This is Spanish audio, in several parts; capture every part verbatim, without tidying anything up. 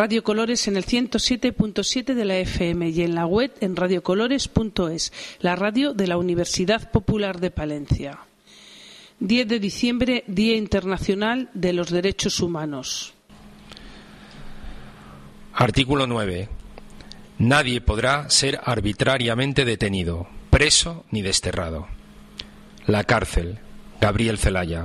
Radio Colores en el ciento siete punto siete de la F M y en la web en radio colores punto es, la radio de la Universidad Popular de Palencia. diez de diciembre, Día Internacional de los Derechos Humanos. Artículo nueve. Nadie podrá ser arbitrariamente detenido, preso ni desterrado. La cárcel. Gabriel Celaya.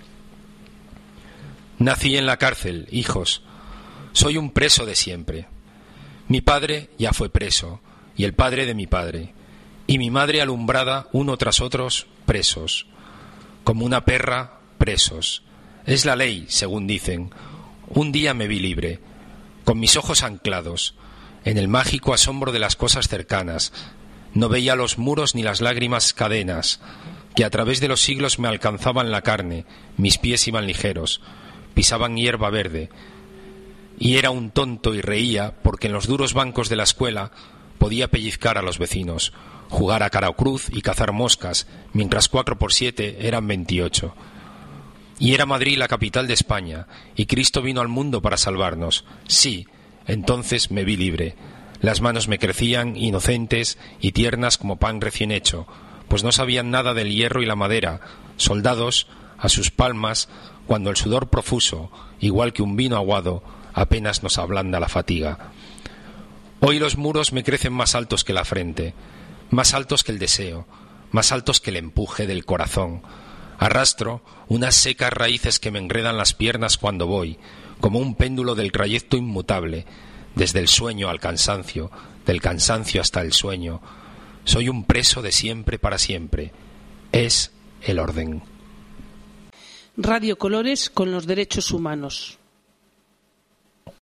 Nací en la cárcel, hijos. Soy un preso de siempre. Mi padre ya fue preso, y el padre de mi padre, y mi madre alumbrada, uno tras otros, presos. Como una perra, presos. Es la ley, según dicen. Un día me vi libre, con mis ojos anclados, en el mágico asombro de las cosas cercanas. No veía los muros ni las lágrimas cadenas, que a través de los siglos me alcanzaban la carne, mis pies iban ligeros, pisaban hierba verde. Y era un tonto y reía porque en los duros bancos de la escuela podía pellizcar a los vecinos, jugar a cara o cruz y cazar moscas, mientras cuatro por siete eran veintiocho. Y era Madrid la capital de España, y Cristo vino al mundo para salvarnos. Sí, entonces me vi libre. Las manos me crecían inocentes y tiernas como pan recién hecho, pues no sabían nada del hierro y la madera, soldados a sus palmas, cuando el sudor profuso, igual que un vino aguado, apenas nos ablanda la fatiga. Hoy los muros me crecen más altos que la frente, más altos que el deseo, más altos que el empuje del corazón. Arrastro unas secas raíces que me enredan las piernas cuando voy, como un péndulo del trayecto inmutable, desde el sueño al cansancio, del cansancio hasta el sueño. Soy un preso de siempre para siempre. Es el orden. Radio Colores con los derechos humanos.